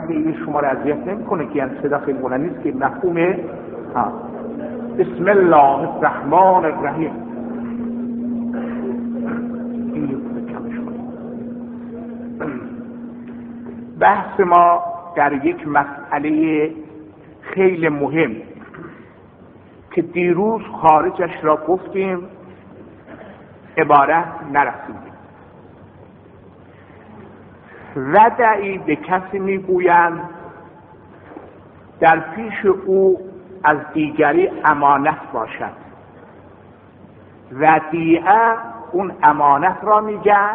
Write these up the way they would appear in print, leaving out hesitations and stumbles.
خیلی شما را اذیت نمیکنه که یعنی صدا خیلی بلند نیست که مفهومه. بسم الله الرحمن الرحیم. بحث ما در یک مسئله خیلی مهم که دیروز خارجش را گفتیم عبارت نرسیدیم. ودعی به کسی میگویند در پیش او از دیگری امانت باشد. ودیعه اون امانت را میگن،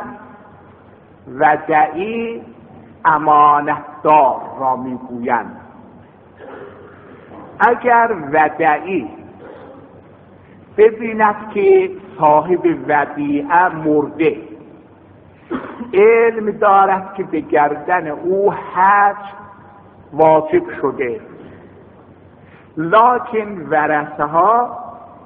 ودعی امانتدار را میگویند. اگر ودعی ببیند که صاحب ودیعه مرده، علم دارد که به گردن او حج واجب شده، لکن ورثه ها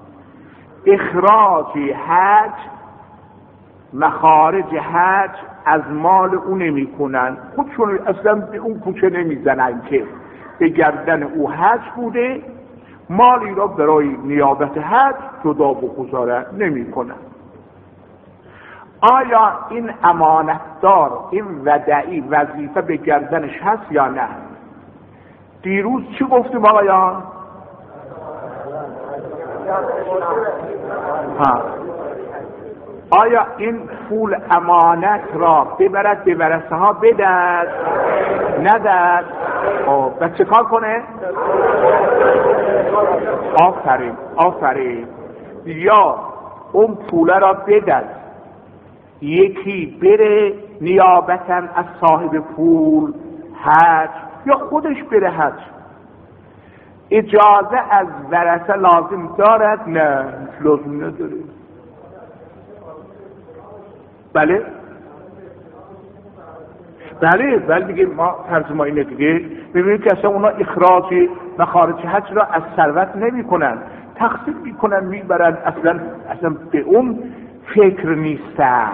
اخراج حج، مخارج حج از مال او نمی کنن، خودشون اصلا به اون کوچه نمی زنن که به گردن او حج بوده، مالی را برای نیابت حج جدا بگذاره نمی کنن. آیا این امانتدار، این ودعی وظیفه به گردنش هست یا نه؟ دیروز چی گفتیم آقایان؟ آیا این پول امانت را ببرد به ورثه ها بدهد؟ ندهد؟ و چه کار کنه؟ آفرین. یا اون پول را بدهد، یکی بره نیابتا از صاحب پول حج، یا خودش بره حج. اجازه از ورثه لازم دارد؟ نه، لازم نداره. بله دیگه ما فرض ما اینه دیگه، ببینید که اصلا اونا اخراج مخارج حج را از ثروت نمی کنن، تقسیم می کنن میبرن، اصلا به اون فکر نیستن.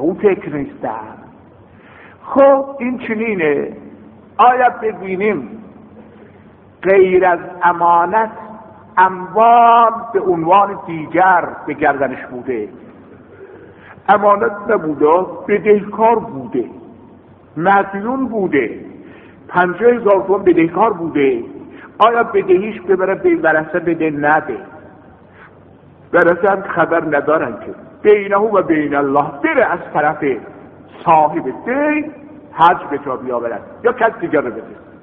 خب این چنینه. آیا ببینیم غیر از امانت اموال به عنوان دیگر به گردنش بوده، امانت نبوده، بدهکار بوده، مدیون بوده، 50,000 تومان بدهکار بوده، آیا بدهیش ببره به ورثه بده؟ نده. ورثه هم خبر ندارن که بینه و بین الله بره از طرف صاحب دین حج به جا بیاورد یا کس دیگر رو بده.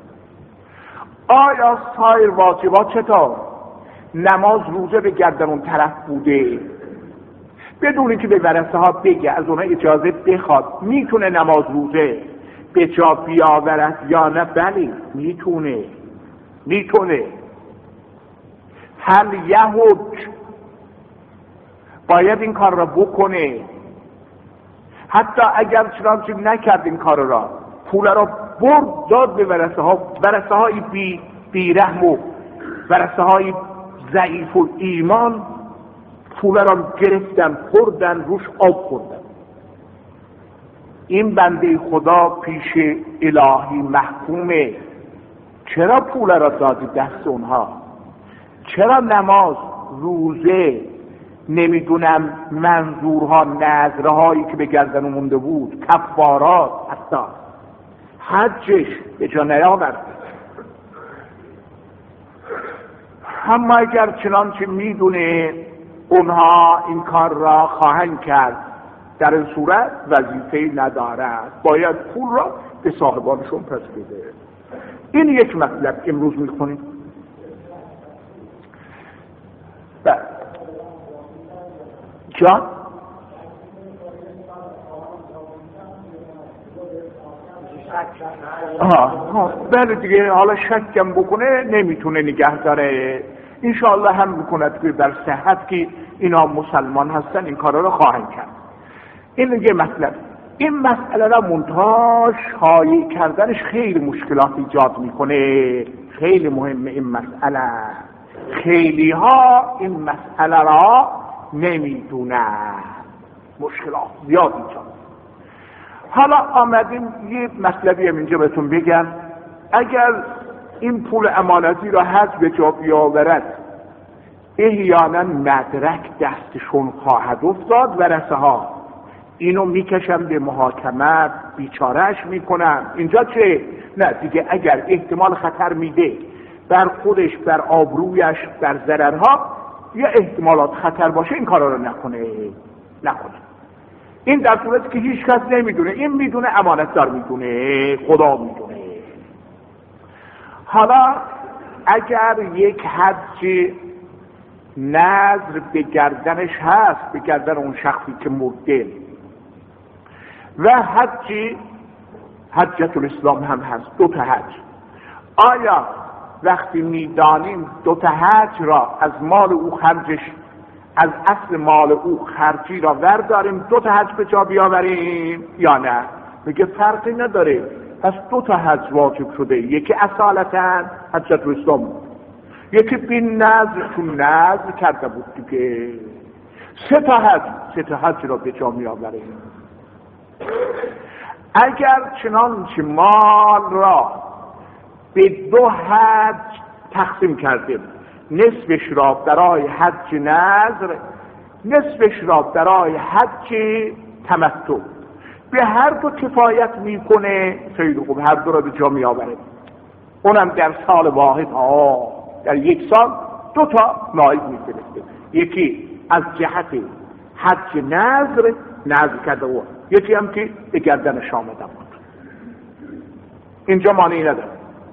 آیا سایر واجبات چطور؟ نماز روزه به گردن اون طرف بوده، بدون اینکه به ورثه ها بگه، از اونها اجازه بخواد، میتونه نماز روزه به جا بیاورد یا نه؟ بله میتونه. هل یحج، باید این کار را بکنه، حتی اگر چنانچه نکرد این کار را، پول را برد داد به ورثه های بیرحم و ورثه های ضعیف و ایمان، پول را گرفتن، خوردن، روش آب خوردن. این بنده خدا پیش الهی محکومه. چرا پول را دادی دست اونها؟ چرا نماز، روزه، نمیدونم منظورها، نذرهایی که به گردن مونده بود، کفارات، حتی حجش به جا نیاورد؟ اما اگر چنانچه میدونه اونها این کار را خواهند کرد، در این صورت وظیفه‌ای ندارد، باید پول را به صاحبانشون پس بده. این یک مطلب امروز میخونیم. جان؟ بله دیگه، حالا شکم بکنه نمیتونه نگه داره، انشاءالله هم بکند که در صحت که اینا مسلمان هستن این کارا رو خواهند کرد. این یه مطلب. این مسئله را منتها شایع کردنش خیلی مشکلات ایجاد میکنه. خیلی مهمه این مسئله. خیلی ها این مسئله را نمیدونن، مشکلات زیاد ایجاد. حالا آمدیم یه مطلبی هم اینجا بهتون بگم. اگر این پول امانتی را حج به جا بیاورد احیانا مدرک دستشون خواهد افتاد ورثه ها اینو میکشن به محاکمه بیچارهش میکنن. اینجا چه؟ نه دیگه اگر احتمال خطر میده بر خودش، بر آبرویش، بر ضررها یا احتمالات خطر باشه این کارا رو نکنه. این در صورتی که هیچ کس نمیدونه، این میدونه، امانتدار میدونه، خدا میدونه. حالا اگر یک حج نذر به گردنش هست، به گردن اون شخصی که مرده، و حجت الاسلام هم هست، 2 تا حج، آیا وقتی میدانیم 2 تا حج را از مال او خرجش، از اصل مال او خرجی را ورداریم 2 تا حج به جا بیاوریم یا نه؟ میگه فرقی نداره، پس 2 تا حج واجب شده، یکی اصالتا حجت الاسلام، یکی بین نذر، چون نذر کرده بود دیگه. 3 تا حج را به جا میآوریم. اگر چنانچه مال را به 2 حج تقسیم کردیم، نصفش را برای حج نذر، نصفش را برای حج تمتع، به هر دو کفایت میکنه، خیلی خوب، هر دو را به جا میآوریم. اونم در سال واحد، در یک سال 2 تا نایب میفرسته، یکی از جهت حج نذر کرده و یکی هم که به گردنش آمده بود. اینجا مانعی نداره.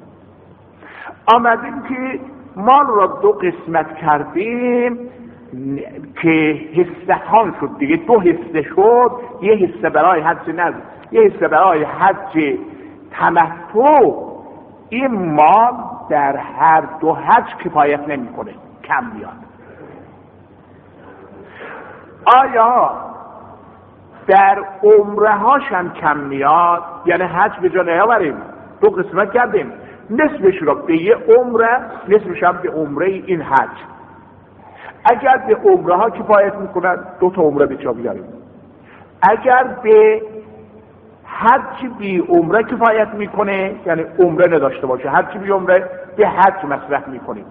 آمدیم که مال را 2 قسمت کردیم که حصه‌ها شد دیگه، 2 حصه شد، یه حصه برای حج نذر، یه حصه برای حج تمتع. این مال در هر 2 حج کفایت نمی‌کنه، کم میاد. آیا در عمره هاش هم کم میاد؟ یعنی حج به جا نیاوریم، 2 قسمت کردیم، نصفش را به یه عمره، نصفش هم به عمره این حج. اگر به عمره ها کفایت میکنن 2 تا عمره به جا بیاریم. اگر به حج بی عمره کفایت میکنه، یعنی عمره نداشته باشه، حج بی عمره، به حج مصرف میکنیم.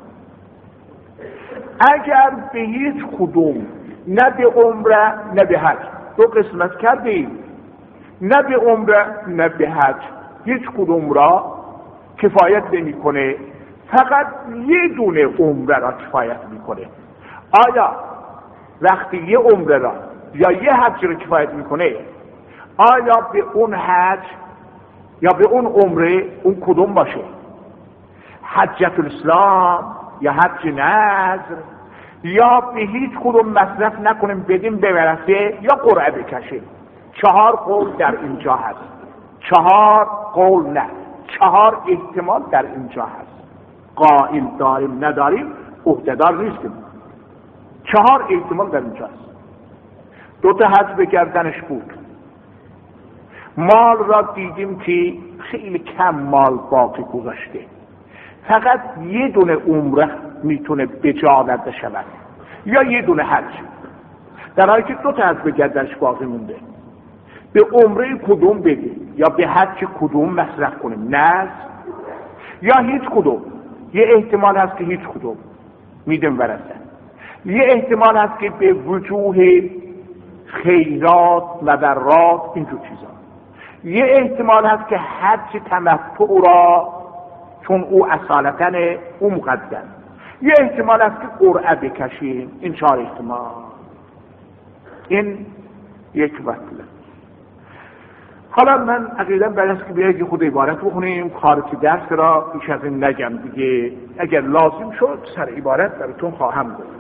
اگر به هیچ کدوم، نه به عمره نه به حج، 2 قسمت کردیم، نه به عمره نه به حج، هیچ کدوم را کفایت نمیکنه، فقط یه دونه عمره را کفایت میکنه. آیا وقتی یه عمره را یا یه حج را کفایت میکنه، آیا به اون حج یا به اون عمره اون کدوم باشه؟ حجت الاسلام یا حج نذر، یا به هیچ کدوم مصرف نکنیم، بدیم به ورثه، یا قرعه بکشیم. 4 قول در اینجا هست، 4 قول نه، 4 احتمال در اینجا هست. قائل داریم نداریم، عهده‌دار نیستیم. 4 احتمال در اینجا هست. 2 تا حج به گردنش بود، مال را دیدیم که خیلی کم مال باقی گذاشته، فقط یه دونه عمره میتونه به جا آورده شود یا یه دونه حج، در حالی که 2 تا حج به گردنش باقی مونده. به عمره کدوم بدیم یا به حج کدوم مصرف کنیم؟ نه یا هیچ کدوم. یه احتمال هست که هیچ کدوم میدیم ورثه، یه احتمال هست که به وجوه خیرات، مبرات، اینجور چیزا. یه احتمال هست که حج تمتع را، چون او اصالتاً او مقدم. یه احتمال هست که قرعه بکشیم. این 4 احتمال. این یک مطلب. حالا من عقیدم بعد از که بیاید خود عبارت بخونیم، خارج درس را بیش از این نگم دیگه، اگر لازم شد سر عبارت براتون خواهم گفت.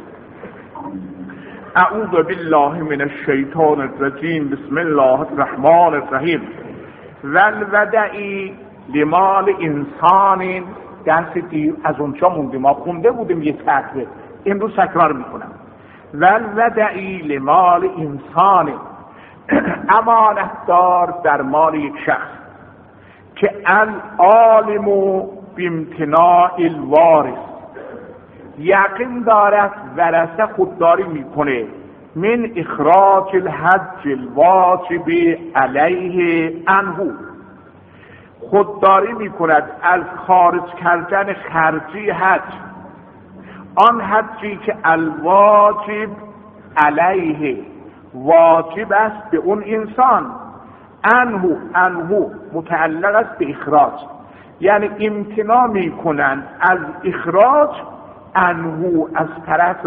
اعوذ بالله من الشیطان الرجیم، بسم الله الرحمن الرحیم. والودعی لمال انسان، درس دیر از اونجا موندیم، ما خونده بودیم یه تقریب، امروز تکرار میکنم. والودعی لمال انسان، امانت دار در مال یک شخص که العالم بامتناع الوارث، یقین دارد ورثه خودداری میکنه من اخراج الحج الواجب علیه عنه، خودداری می کند از خارج کردن خرجی حج، آن حجی که الواجب علیه واجب است به اون انسان، انهو متعلق است به اخراج، یعنی امتناع می کنند از اخراج، انهو از طرف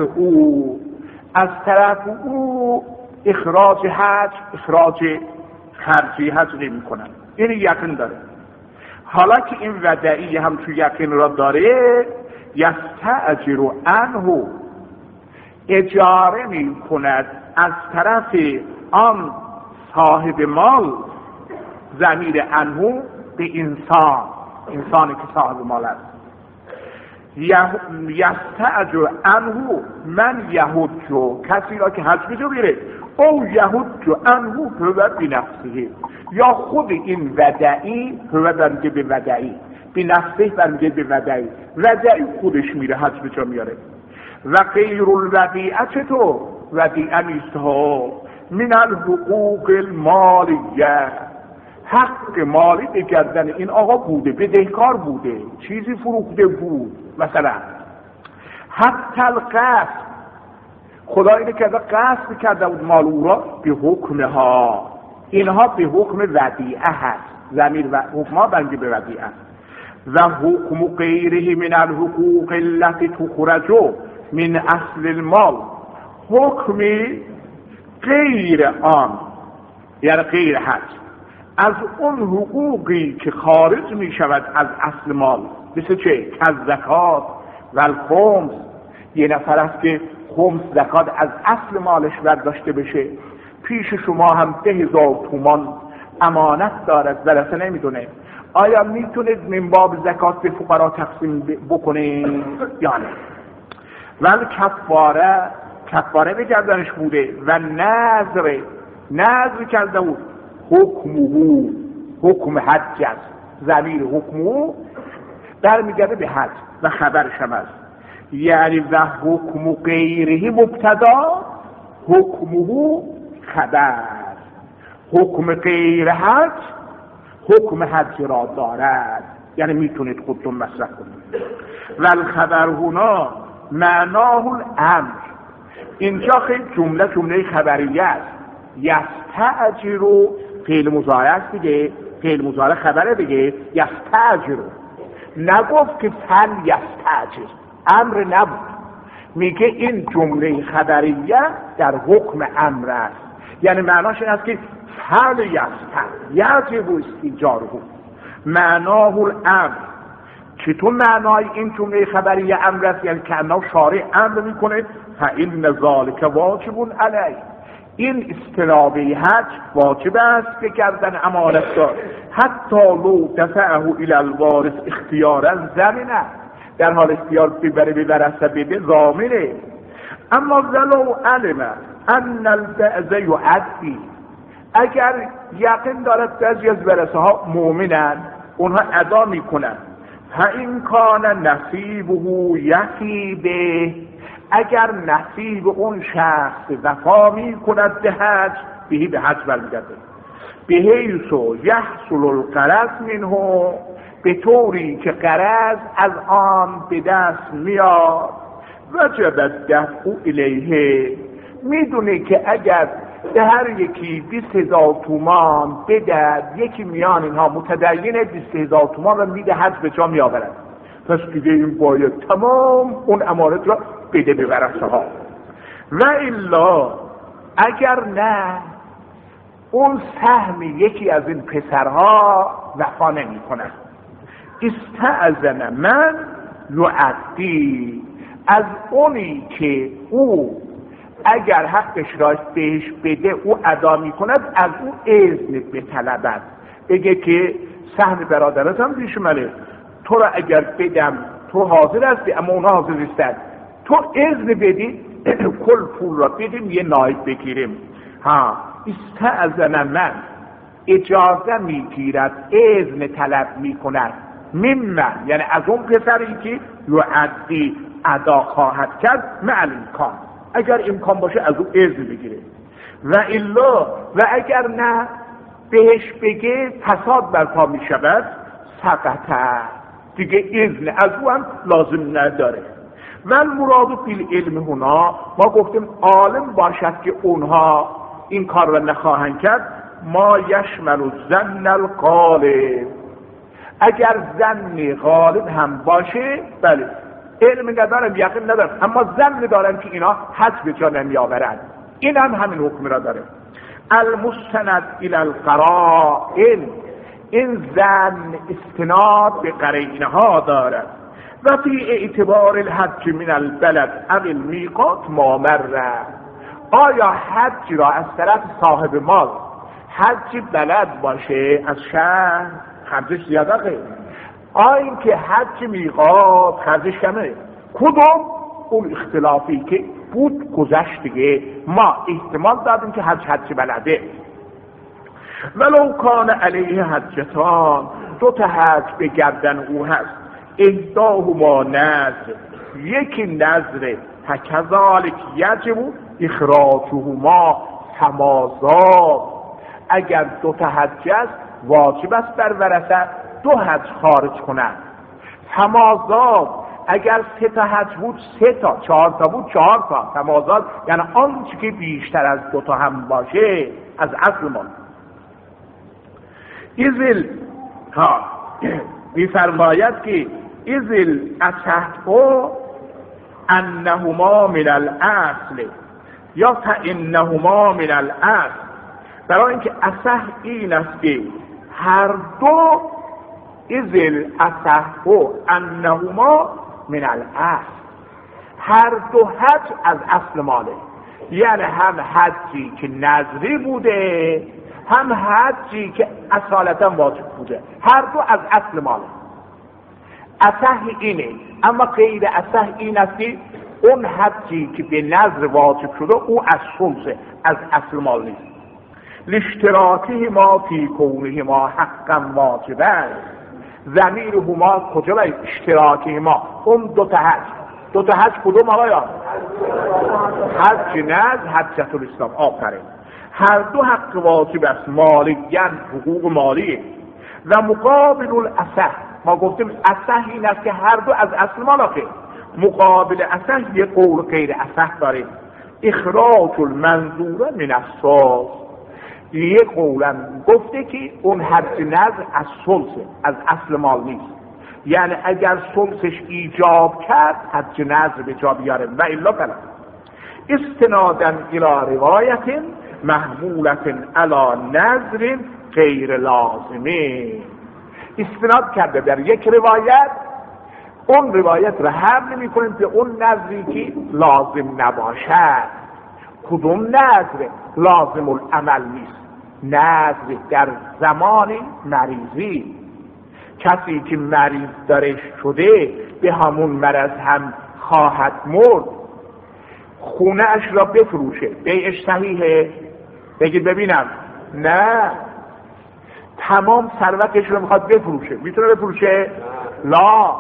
او اخراج حج، اخراج خرجی حج نمی کنند. این یقین داره. حالا که این ودعی هم تو یقین را داره، یستأجر عنه، اجاره می کند از طرف آن صاحب مال، ضمیر عنه به انسانی که صاحب مال است. یستأجر عنه من یحج، کسی را که حج بجو بیره، او یحج عنه هو بنفسه، یا خود این ودعی، هو برمیگه به ودعی، بنفسه برمیگه به ودعی خودش میره حج بجا میاره. و غیر الودیعه چطور؟ ودیعه نیست ها، من الحقوق المالیه، حق مالی به گردن این آقا بوده، بدهکار بوده، چیزی فروخته بود، مثلا حتی القصد، خدا اینه که قصد کرده بود مال او را، به حکمها، اینها به حکم ودیعه هست، ضمیر و حکمها برمیگه به ودیعه. و حکم غیره من الحقوق التي تخرج من اصل المال، حکم غیر آن یعنی غیر حج، از اون حقوقی که خارج می شود از اصل مال، مثل چه؟ از زکات و الخمس، یه نفر است که خمس زکات از اصل مالش برداشته بشه، پیش شما هم 10,000 تومان امانت دارد و اصلا نمیدونه، آیا میتونید من باب زکات به فقرا تقسیم بکنید یا نه؟ ولی کفاره به گردنش بوده و نذر کرده بود، حکم حج است، ضمیر حکمو برمیگرده به حج و خبرش هم است، یعنی و حکم غیره مبتدا، حکمه خبر، حکم غیر حج حکم حج را دارد، یعنی میتونید خودتون مصرف کنید. و الخبر هنا معناه الامر، اینجا خیلی جمله خبریه است. یستأجر فعل مضارع است دیگه، فعل مضارع خبره دیگه، یستأجر، نگفت که فل یستأجر، امر نبود، میگه این جمله خبریه در حکم امر است، یعنی معناش این است که فل یجب استیجاره، معناه الامر. چطور معنای این جمله خبریه امر است؟ یعنی که انه شارع امر میکنه، فإن ذلک واجب علیه، این استنابه حج واجب است که گردن امانت دار، حتی لو دفعه الی الوارث اختیارا ضمنه، در حال اختیار ببره به ورثه بده ضامنه. اما ولو علم ان البعض یعدی، اگر یقین دارد بعضی از ورثه ها مؤمنن، اونها ادا میکنن، فإن کان نصیبه یفی به، اگر نصیب اون شخص وفا می کند به حج، به حج برمیگرده، به حیث یحصل الغرض منه، به طوری که غرض از آن به دست میاد، وجب الدفع الیه، میدونه که اگر به هر یکی 20,000 تومان بدهد، یکی میان اینها متدین 20,000 تومان را میده حج به جا میآورد، پس دیگه این باید تمام اون امانت را بده به ورثه ها. و الا اگر نه، اون سهم یکی از این پسرها وفا نمی کند، استأذن من یعدی، از اونی که او اگر حقش را بهش بده او ادا می کند، از او اذن بطلبد، بگه که سهم برادرت هم پیش منه، تو را اگر بدم تو حاضر هستی اما اونا حاضر نیستن، تو اذن بدی کل پول را بدیم یه نایب بگیریم. استأذن من، اجازه میگیرد، اذن طلب میکند، ممن یعنی از اون پسری که یعدی ادا خواهد کرد، مع الامکان، اگر امکان باشه از اون اذن بگیره. و الا، و اگر نه بهش بگه فساد برپا می شود، سقطه، دیگه اذن از او هم لازم نداره. و مراد فی العلم هنا ما گفتیم عالم باشد که اونها این کار رو نخواهند کرد. ما یشمل ظن الغالب، اگر ظن غالب هم باشه بله، علم ندارم یقین ندارم اما ظن دارم که اینا حد به جا نمیآورند، این هم همین حکم را داره. المستند الی القرائن، این ظن استناد به قرینه ها دارد. و فی اعتبار الحج من البلد او المیقات ما مره، آیا حج را از طرف صاحب مال حج بلد باشه از شهر خرجش زیاده خیلی، آیا که حج میقات خرجش کمه، کدوم اون اختلافی که بود گذشت دیگه، ما احتمال دادیم که حج بلده. ولو کان علیه حجتان، دو تا حج به گردن او هست، احداهما نذر، یکی نذر، فکذالک یجب اخراجهما تمازاد، اگر دو تا حج است واجب است بر ورثه دو حج خارج کنند. تمازاد، اگر سه تا حج بود سه تا، چهار تا بود چهار تا. تمازاد یعنی آنچه که بیشتر از دو تا هم باشه از اصل ما. ایزل ها میفرماید که ایزل اصحو انهما من الاصل یا فانهما من الاصل، برای اینکه اصح این است که هر دو، ایزل اصحو انهما من الاصل، هر دو حج از اصل ماله، یعنی هم حجی که نذری بوده هم حجی که اصالتا واجب بوده، هر دو از اصل ماله. اصح اینه، اما غیر اصح این است که اون حجی که به نذر واجب شده او از خمسه، از اصل مال نیست. لاشتراکه ما فی کونه ما حقا واجبه، ضمیر هما کجا باید؟ اشتراکه ما، اون دو تا حج کدوم آقایا؟ حج نذر، حجت الاسلام. آفرین، هر دو حق واجب است، مالیان، حقوق مالیه. و مقابل الاصح، ما گفتیم اصح این است که هر دو از اصل مالاقه، مقابل اصح یه قول غیر اصح داره، اخراج المنظور من الصلح، یه قولم گفته که اون حج نذر از صلح، از اصل مال نیست، یعنی اگر صلحش ایجاب کرد حج نذر به جا بیاره و الا فلا. استنادن الى روایت محمولت علی نذر غیر لازمه، استناد کرده در یک روایت، اون روایت را حمل میکنیم به اون نذری که لازم نباشد. کدوم نذر؟ لازم العمل نیست، نذر در زمان مریضی، کسی که مریض داره شده به همون مرض هم خواهد مرد، خونه اش را بفروشه، بیعش صحیحه؟ بگید ببینم. نه، تمام ثروتش رو میخواد بفروشه، میتونه بفروشه؟ لا،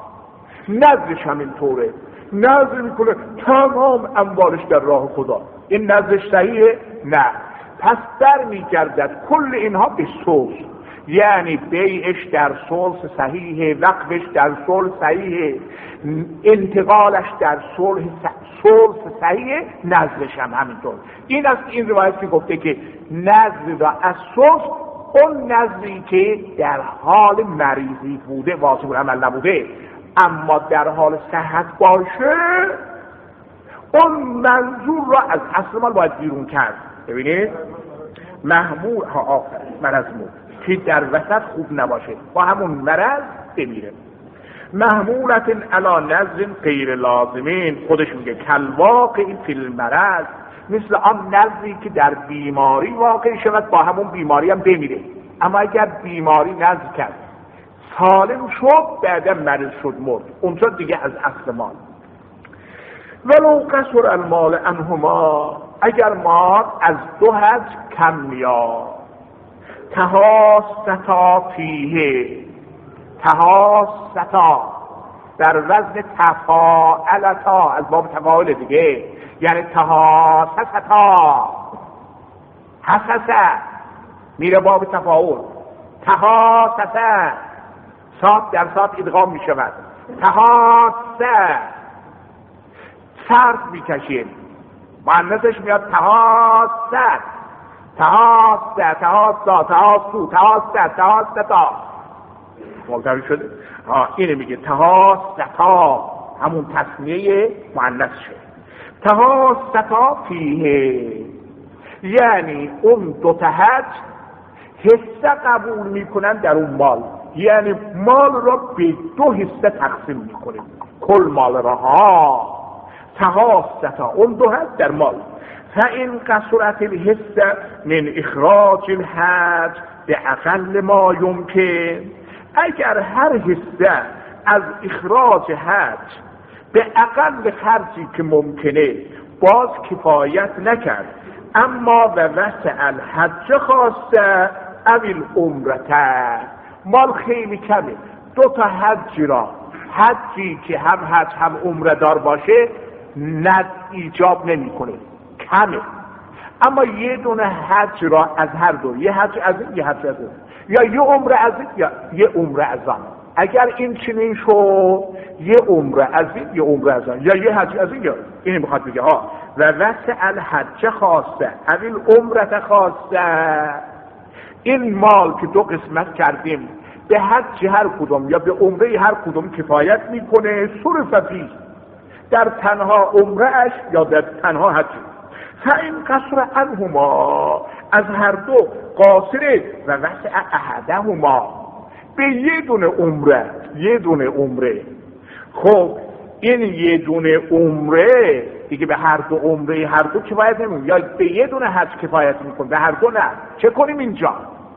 نذرش هم اینطوره، نذر میکنه تمام اموالش در راه خدا، این نذرش صحیحه؟ نه. پس در میگردد کل اینها به صلح، یعنی بیعش در صلح صحیحه، وقفش در صلح صحیحه، انتقالش در صلح صحیحه، نذرش هم همینطور. این است این روایت که گفته که نذر را از صلح، اون نذری که در حال مریضی بوده واجب العمل نبوده، اما در حال صحت باشه اون منظور را از اصل مال باید بیرون کرد. ببینید محمول مرض مود که در وسط خوب نباشه، با همون مرض بمیره. محمولت علی نذر غیر لازمین، خودش میگه کلواقع فی المرض، مثل آن نذری که در بیماری واقع شود با همون بیماری هم بمیره. اما اگر بیماری نذر کرد سالم شد بعدا مریض شد مرد، اونجا دیگه از اصل مال. ولو قصر المال عنهما، اگر مال از دو حج کم میاد، تهاستا فیه، تهاستا در وزن تفاعلتا، از باب تفاعل دیگه، یعنی تهاستا، حسسه میره باب تفاعل، تهاستا صاد در صاد ادغام می شود. تحاسه، سرد می کشیم، مؤنثش میاد تحاسه، تحاسه، تحاسا، تحاسو، تحاسه، تحاستا. ملتوی شده؟ اینه میگه تحاستا، همون تسنیه مؤنث شد. تحاستا فیه، یعنی اون دو تا حج حصه قبول میکنن در اون مال، یعنی مال را به دو حصه تقسیم میکنه، کل مال را تحاستا، اون دو حج در مال. فإن قصرت الحصه من اخراج الحج به اقل ما یمکن، اگر هر حصه از اخراج حج به اقل خرجی که ممکنه باز کفایت نکرد، اما و وسع الحج خواسته اویل عمرته، مال خیلی کمه، دو تا حج را، حجی که هم حج هم عمره دار باشه ند ایجاب نمی کنه، کمه، اما یه دونه حج را از هر دو، یه حج از این یه حج از این، یا یه عمره از این یا یه عمره از آن، اگر این چنین شد یه عمره از این یه عمره از آن، یا یه حج از این یا این، میخواد بگه و وسع الحج خواسته اویل عمرت خواسته، این مال که دو قسمت کردیم به حج هر کدوم یا به عمره هر کدوم کفایت میکنه، صرف فیه، در تنها عمره اش یا در تنها حج. فإن قصر عنهما، از هر دو قاصره و وسع احدهما، به یه دونه عمره، یه دونه عمره. خب این یه دونه عمره دیگه به هر دو عمره هر دو کفایت نمیکنه، یا به یه دونه حج کفایت میکنه، به هر دو نه. چه کنیم اینجا؟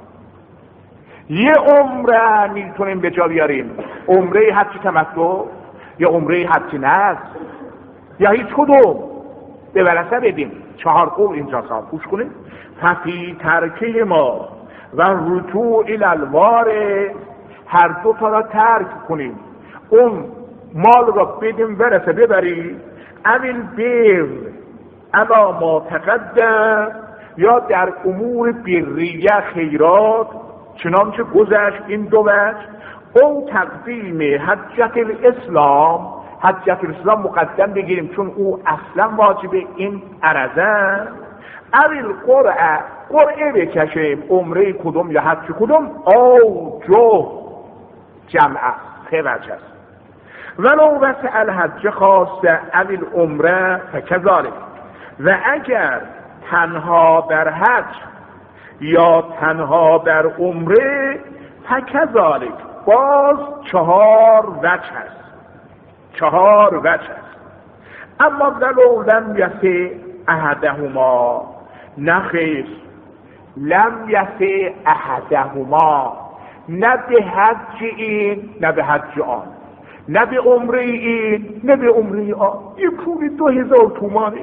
یه عمره میتونیم به جا بیاریم، عمره حج تمتع یا عمره حج نذر یا هیچ کدوم، به ورثه بدیم. 4 قول اینجا صاحب گوش کنیم. ففی ترکه ما و رجوع الالوارث، هر دو تا را ترک کنیم، اون مال را بدیم ورثه ببریم، اویل بیر اما ما تقدم، یا در امور بریه خیرات چنانچه گذشت این دو وجه، او تقدیم حجت الاسلام، حجت الاسلام مقدم بگیریم چون او اصلا واجبه، این عرضه، اویل قرعه بکشیم، عمره کدوم یا حج کدوم، او جو جمعه 3 وجه است. ولو وسع الحج خواسته اویل عمره فکذالک، و اگر تنها بر حج یا تنها بر عمره فکذالک، باز 4 وجه است، 4 وجه است. اما ولو لم یسع احدهما، نخیر، لم یسع احدهما، نه به حج این نه به حج آن، نه به عمره این نه به عمره آن، یه پولی 2000 تومانه.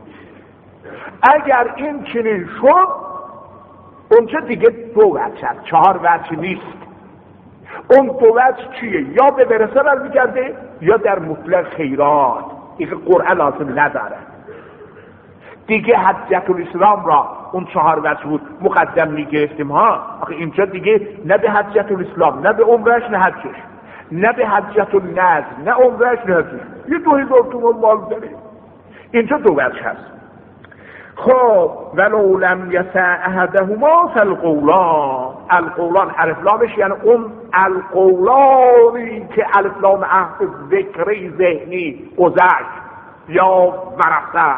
اگر این چنین شد اونجا دیگه 2 وجه هست، 4 وجه نیست. اون 2 وجه چیه؟ یا به ورثه برمیگرده یا در مطلق خیرات، این قرعه لازم نداره دیگه. حجت الاسلام را اون 4 وجه بود مقدم میگرفتیم ها، آخه اینجا دیگه نه به حجت الاسلام نه به عمرش نه حجش، نه به حجت النذر نه عمرش نه حجش، یه 2000 تومان مال داره. اینجا 2 وجه هست. خب ولو لم یسع احدهما فالقولان، القولان الف لامش یعنی اون القولانی که الف لام عهد ذکری ذهنی گذشت یا ورثه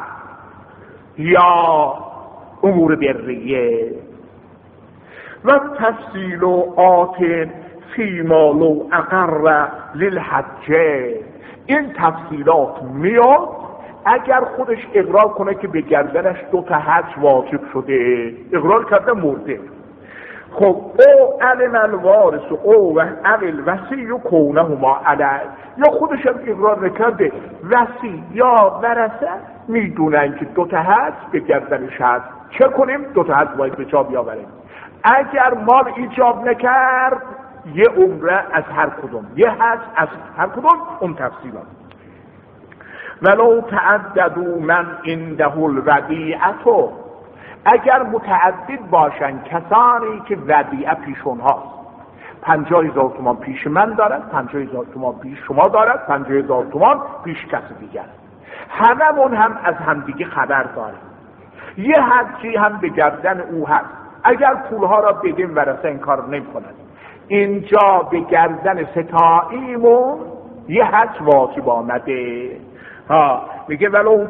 یا امور بریه. و تفصیل آتن فی ما لو اقر للحجه، این تفصیلات میاد اگر خودش اقرار کنه که به گردنش 2 تا حج واجب شده، اقرار کرده مرده. خب او علم الوارث او و اویل وصی کونهما علی، یا خودش هم اقرار نکرده، وصی یا ورثه میدونن که 2 تا حج به گردنش هست، چه کنیم؟ 2 تا حج باید به جا بیاوریم. اگر مال ایجاب نکرد یه عمره از هر کدوم، یه حج از هر کدوم، اون تفصیلات. ولو تعددوا من عنده الودیعه، اگر متعدد باشن کسانی که ودیعه پیشون هاست، 50,000 تومان پیش من دارد، 50,000 تومان پیش شما دارد، 50,000 تومان پیش کسی دیگر. هممون هم از همدیگه خبر داریم. یه حدی هم به گردن او هست. اگر پولها را بدیم ورثه این کار نمی‌کند. اینجا به گردن ستاییمون یه حد واجب آمده. میگه ولو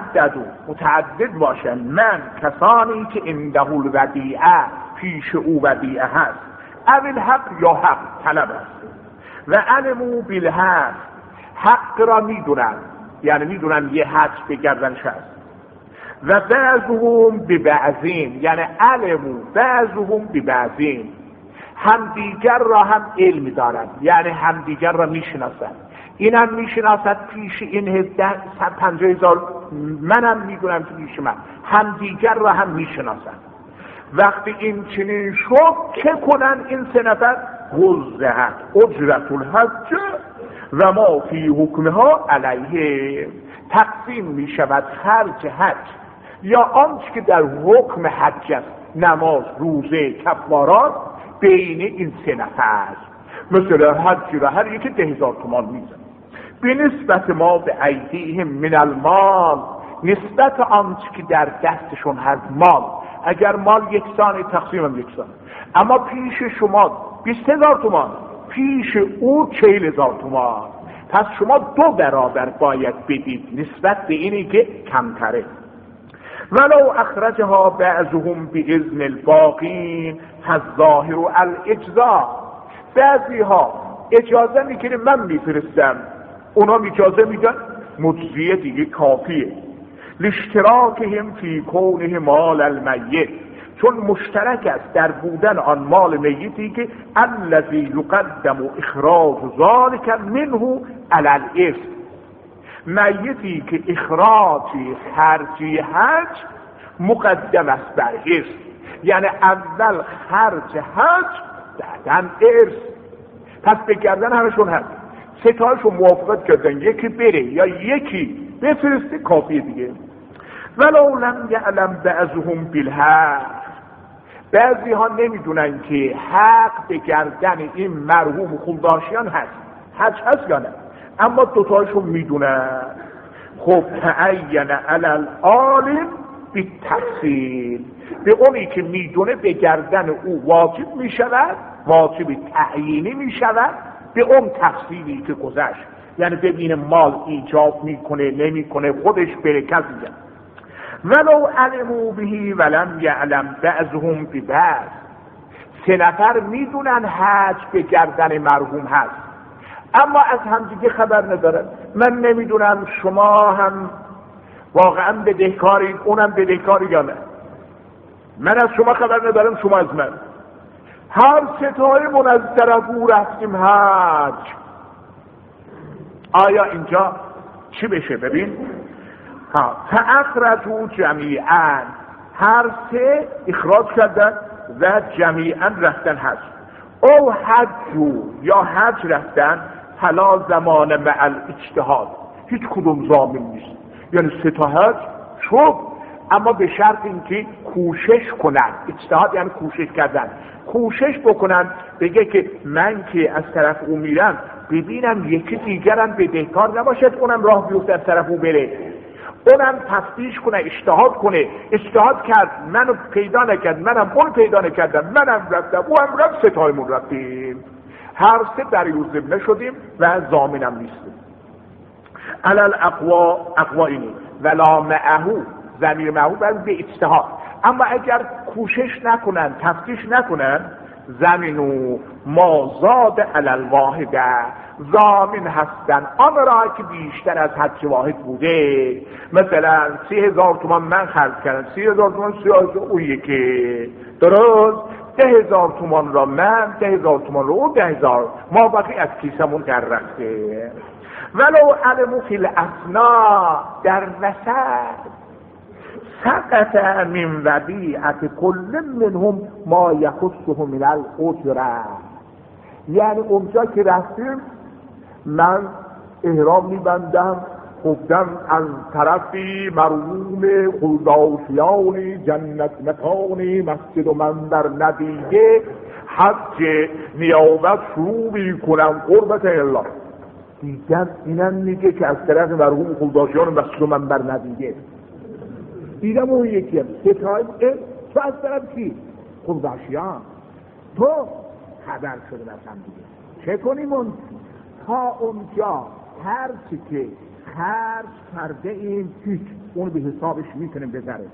متعدد باشن من کسانی که عنده الودیعه، پیش او ودیعه هست، اول حق یا حق طلب است و علمو بالحق، حق را میدونن، یعنی میدونن یه حد به گردنش هست. و بعضهم ببعضین، یعنی علمو بعضهم ببعضین، همدیگر را هم علم دارند، یعنی همدیگر را میشناسند. این هم میشناسد پیش این 50,000، منم میدونم که پیش من، همدیگر را هم میشناسند. وقتی این چنین شد که کنن این سه نفر؟ وزعت اجرت الحج و ما فی حکمها علیه، تقسیم میشود خرج حج یا آنچه که در حکم حج است، نماز، روزه، کفارات، بین این سه نفر. مثلا حجی را هر یکی 10,000 تومان میزن. به نسبت ما به ایدیهم من المال، نسبت آنچه که در دستشون هست مال. اگر مال یکسان، تقسیم هم یکسان. اما پیش شما 20,000 تومان، پیش او 40,000 تومان. پس شما 2 برابر باید بدید نسبت به اینی که کمتره. ولو اخرجها بعضهم باذن الباقین فالظاهر الاجزاء، بعضی ها اجازه میگیره من میفرستم، اونا اجازه میدن، مجزیه دیگه کافیه. لاشتراکهم فی کونه مال المیت، چون مشترک است در بودن آن مال میتی که الذی یقدم اخراج ذلک منه علی الارث، میتی که اخراج خرجی حج مقدم است بر ارث، یعنی اول خرج حج بعدن ارث. پس به گردن همشون هست، ستایشون موافقت کردن یکی بره یا یکی بفرسته، کافیه دیگه. ولو لم یعلم بعضهم بالحق، بعضی ها نمیدونن که حق به گردن این مرحوم خودداشتیان هست، حج هست یا نه، اما دوتایشون میدونن. خب تعین علی العالم بالتفصیل، به اونی که میدونه به گردن او واجب میشود، واجب تعیینی میشود به اون تفصیلی که گذشت، یعنی ببینه مال ایجاب میکنه نمیکنه، خودش بره کسی جن. ولو علموا به ولم یعلم بعضهم ببعض، 3 نفر میدونن حج به گردن مرحوم هست، اما از همدیگه خبر ندارن. من نمیدونم شما هم واقعا بدهکارید، اونم بدهکاری یا نه. من از شما خبر ندارم، شما از من. هر ستایمون از طرف او رفتیم حج. آیا اینجا چی بشه؟ ببین فاخرجوا جمیعا، هر 3 اخراج کردن و جمیعا رفتن حج. او حجو، یا حج رفتن، فلا زمان مع الاجتهاد، هیچ کدوم ضامن نیست. یعنی 3 تا حج شد، اما به شرط اینکه کوشش کنن. اجتهاد یعنی کوشش کردن، کوشش بکنن. بگه که من که از طرف او میرم، ببینم یکی دیگرم بدهکار نباشد، اونم راه بیفته از طرف او بره، اونم تفتیش کنه، اجتهاد کنه. اجتهاد کرد، منو پیدا نکرد، منم اون پیدا نکردم، منم رفتم، او هم رفت، 3 تایمون رفتیم، هر 3 دریوزه نشدیم و ضامنم نیستیم. علل اقوا اینی ولا معهو، ضمیر معهو باید به اجتهاد. اما اگر کوشش نکنن، تفتیش نکنن، زمینو ما زاد علل واحده، ضامن هستن آن را که بیشتر از حج واحد بوده. مثلا 30,000 تومان من خرج کردم، 30,000 تومان 30,000 اون یکی، درست؟ 10,000 تومان را من، 10,000 تومان را اون، 10,000 ما باقی از کیسمون در رفته. ولو علمو فی الاسنا، در وسط سقط من ودیعت کل منهم ما یخصه من الاجره، یعنی اونجا که رفتیم من احرام میبندم، گفتم از طرفی مرحوم خلداشیانی جنت مکانی مسجد و منبر ندیده حج نیابت شروع میکنم قربت الله. دیگر اینم میگه که از طرف مرحوم خلداشیان مسجد و منبر ندیده. دیدم اون یکی هم ستایب تو از طرف کی؟ خلداشیان تو خبر شده مثلا دیگه چه کنیم اون تا اونجا هر چی که خرج کرده این هیچ اون به حسابش میتونیم بذاره.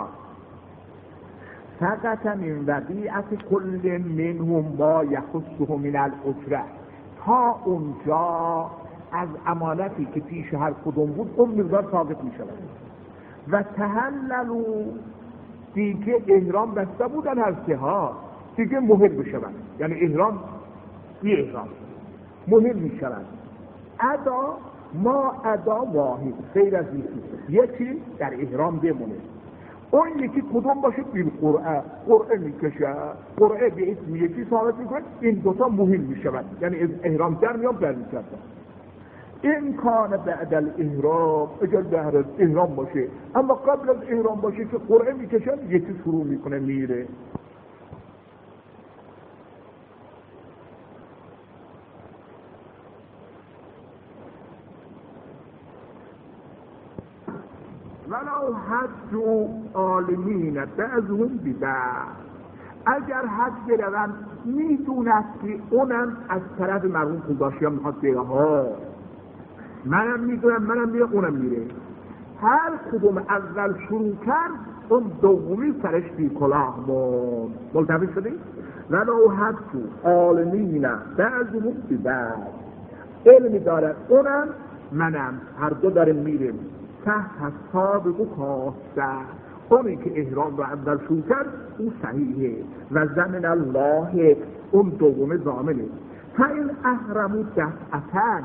فقط من ودیعت کل منهم ما یخصه من الاجره تا اونجا از امانتی که پیش هر کدوم بود اون مقدار ثابت میشه و تحللوا دیگه احرام بسته بودن هر سه ها دیگه مهل بشون یعنی احرام بی احرام مهل میشون ادا ما ادا واحد غیر از یکی در احرام بمونه اون یکی کدوم باشه بیل قرعه میکشه قرعه به اسم یکی ثابت میکنه این دوتا مهم میشود یعنی احرام در میام برمیکردن این کان بعد الاحرام اگر بعد از احرام باشه اما قبل از احرام باشه که قرعه میکشن یکی شروع میکنه میره. ولو حج عالمین بعضهم ببعض اگر حج بروند میدونست که اونم از طرف مرحوم خلداشیان میخواد بگه ها منم میدونم منم میره اونم میره هر کدوم اول شروع کرد اون دومی سرش بی کلاه ملتفت شدی؟ ولو حج عالمین بعضهم ببعض علمی دارد اونم منم هر دو داریم میریم تحت سابق و کاسته اونی که احرام رو اول شروع کرد اون صحیحه و زمن الله اون دوم ضامنه. فاین احرمو دفعتن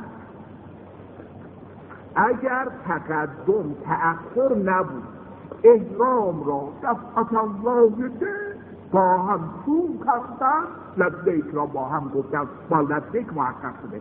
اگر تقدم تأخر نبود احرام را دفعت الله با هم شروع کردن لبیک را با هم گفتن با لبیک محقق شده.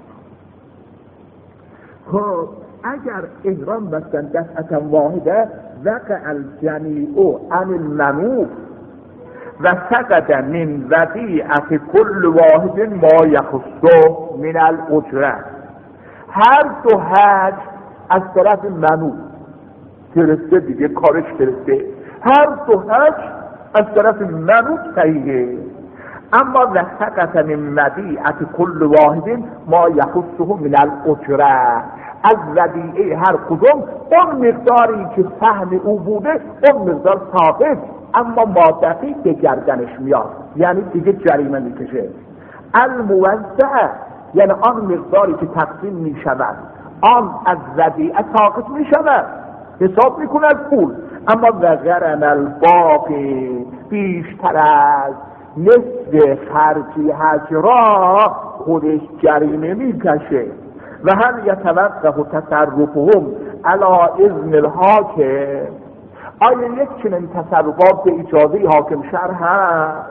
خب اگر احرام بستن دفعتا واحده وقع الجمیع عن المنوف و سقط من ودیعت کل واحد ما یخصه من الاجره هر دو حج از طرف منوف گرفته دیگه کارش گرفته هر دو حج از طرف منوف صحیحه اما و سقط من ودیعت کل واحد ما یخصه من الاجره از ودیعه هر کدوم اون مقداری که فهم او بوده اون مقدار ثابت اما مادقی به گردنش میاد یعنی دیگه جریمه میکشه. الموزع یعنی آن مقداری که تقسیم میشود آن از ودیعه ساقط میشود حساب میکنه از پول اما وغرم الباقی بیشتر از نصف خرجی حج را خودش جریمه میکشه. و هم یتوقف تصرفهم علی اذن الحاکم آیا یک چنین تصرفات به اجازه حاکم شهر هست؟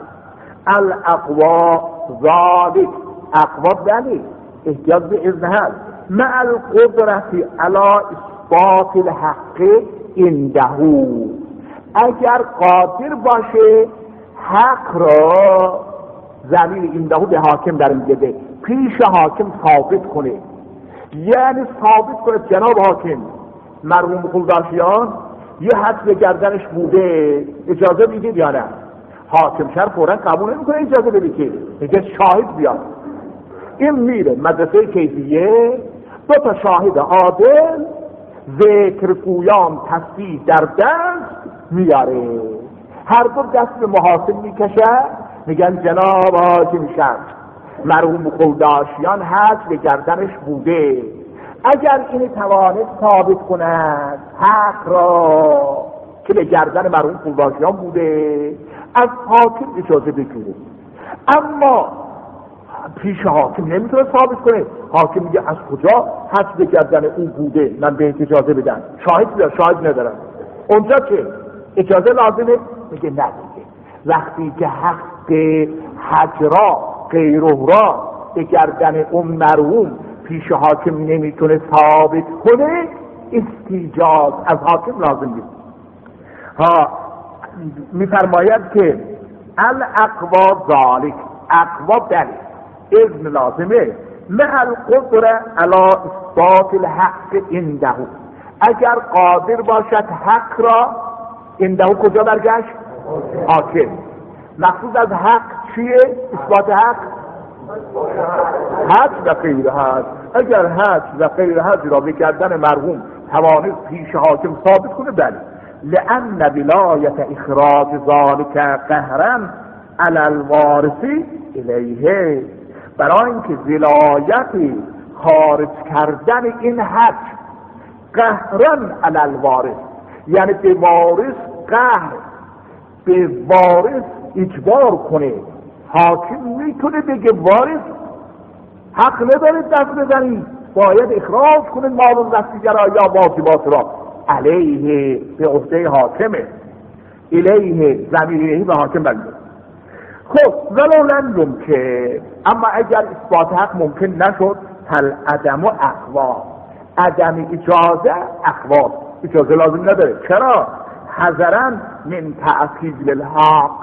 الاقوا ذالک اقوا دلیل احتیاج به اذن هست مع القدرت علی اثبات الحق عنده اگر قادر باشه حق را ذلیل عنده به حاکم در میده پیش حاکم ثابت کنه یعنی ثابت کنه جناب حاکم مرحوم خلداشیان یه حد به گردنش بوده اجازه میدید یا نه حاکم شهر فوراً قبول نمیکنه اجازه بده که میگه شاهد بیاد این میره مدرسه کیفیه دو تا شاهد عادل ذکر گویان تصدیق در دست میاره هر دو دست به محاسب میکشه میگن جناب حاکم شهر مرحوم خلداشیان حج به گردنش بوده اگر این توانست ثابت کند حق را که به گردن مرحوم خلداشیان بوده از حاکم اجازه بگیره اما پیش حاکم نمیتونه ثابت کنه حاکم میگه از کجا حج به گردن اون بوده من به اجازه بدم شاهد بیار شاهد ندارم اونجا که اجازه لازمه میگه نه دیگه وقتی که حق حج را غیره را به گردن اون مرحوم پیش حاکم نمیتونه ثابت کنه استیجاز از حاکم لازم نیست. ها میفرماید که الاقوا ذالک، اقوا بله اذن لازمه، مع القدره علی اثبات الحق عنده، اگر قادر باشد حق را عنده کجا برگشت؟ حاکم. مقصود از حق چیه؟ اثبات حق، حج و غیر حج. اگر حج و غیر حج را به گردن مرحوم توانست پیش حاکم ثابت کنه بله، لأن ولایت اخراج ذالک قهرا علی الوارث الیه، برای اینکه ولایت خارج کردن این حج قهرا علی الوارث، یعنی به وارث قهر، به وارث اجبار کنه. حاکم میتونه بگه وارث حق نداره دست بزنی، باید اخراج کنه مال وصیگرا یا واجبات را، علیه به عهده حاکمه، الیه ضمیر به حاکم بلده. خب ولو لم یمکن، اما اگر اثبات حق ممکن نشد، فل عدم و اقوا، عدم اجازه اقوا، اجازه لازم نداره. چرا؟ حذرا من تعطیل الحق،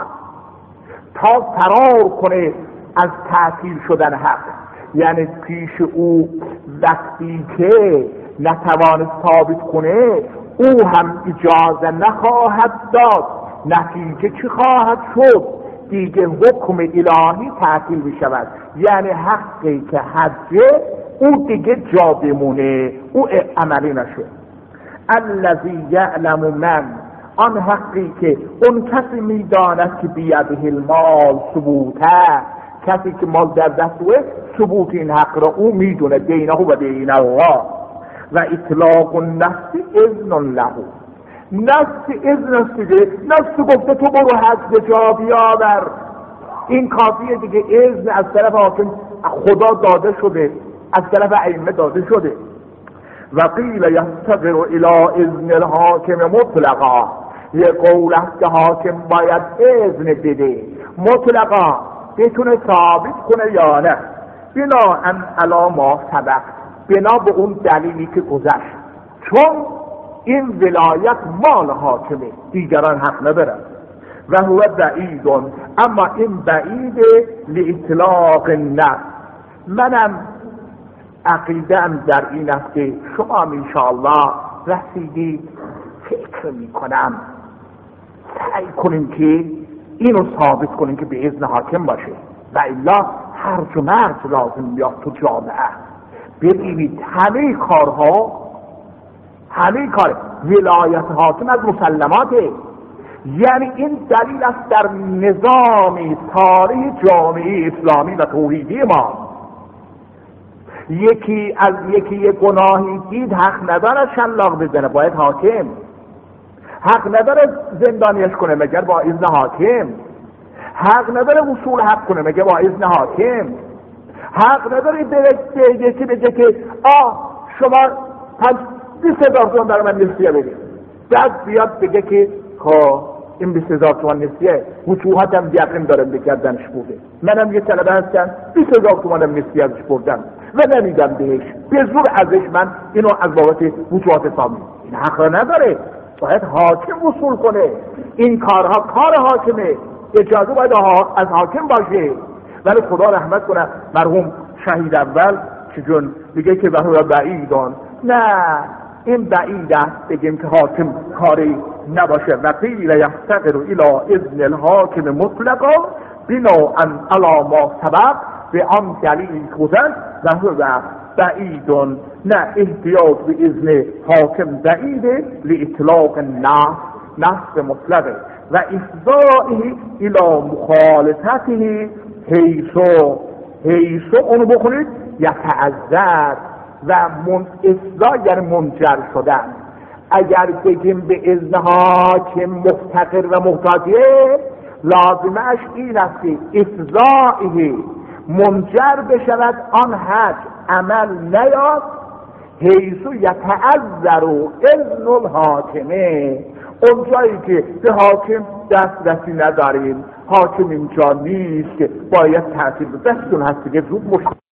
تا فرار کنه از تعطیل شدن حق، یعنی پیش او وقتی که نتوانست ثابت کنه او هم اجازه نخواهد داد، نتیجه چی خواهد شد؟ دیگه حکم الهی تعطیل بشود، یعنی حقی که حجه او دیگه جا بمونه، او عملی نشه. الذی یعلم من، آن حقی که اون کسی میداند که بیده المال ثبوته، کسی که مال در دستوه ثبوت این حق را او میدونه، بینه و بین الله، و اطلاق النفس اذن له، نفس اذن است دیگه، نفس گفته تو برو حج به جا بیاور، این کافیه دیگه، اذن از طرف حاکم خدا داده شده، از طرف ائمه داده شده. و قیل یفتقر الی اذن الحاکم مطلقا، یه قول است که حاکم باید اذن بده مطلقا، بتونه ثابت کنه یا نه، بنا ان علی ما سبق، بنا به اون دلیلی که گذشت، چون این ولایت مال حاکمه، دیگران حق ندارن. و هو بعید، اما این بعید لاطلاق النفس. منم عقیده‌ام در این است که شما انشاءالله رسیدید، فکر میکنم سعی کنیم که اینو ثابت کنیم که به اذن حاکم باشه، و الا هرج و مرج لازم میاد تو جامعه. ببینید همه کارها، همه کار ولایت حاکم از مسلماته، یعنی این دلیل است در نظام تاریخ جامعه اسلامی و توحیدی ما. یکی از یکی گناهی دید حق نداره شلاق بزنه، باید حاکم. حق نداره زندانیش کنه مگر با اذن حاکم. حق نداره وصول حق کنه مگر با اذن حاکم. حق نداره یکی بگه که شما 20,000 تومان برای من نسیه بدید، بعد بیاد بگه که این 20,000 تومان نسیه وجوهاتم بیقیم دارم بکردنش بوده، منم یه طلبه هستم 20,000 تومانم نسیه ازش بردم و نمیدم بهش، به زور ازش من اینو از بابت وجوهات سامی. این حق را نداره، باید حاکم وصول کنه. این کارها کار حاکمه، اجازه باید از حاکم باشه. ولی خدا رحمت کنه مرحوم شهید اول چون میگه که وهو بعیدان، نه این بعید است بگیم که حاکم کاری نباشه. و قیل یفتقر الی اذن الحاکم مطلقا بناء علی ما سبق، به آن دلیل گذشت وهو بعیدان، نه احتیاج به اذن حاکم بعیده لاطلاق نفس مطلقه و افضائه الی مخالطته حیث اونو بکنید یتعذر و اصلاح یعنی منجر شدن. اگر بگیم به اذن حاکم مفتقر و محتاجه، لازمش این است که افضائه منجر بشود آن حج عمل نیاد، حیث یتعذر اذن الحاکمه، اون جایی که به حاکم دسترسی نداریم، حاکم اینجا نیست که باید تعطیل دستون هست که زود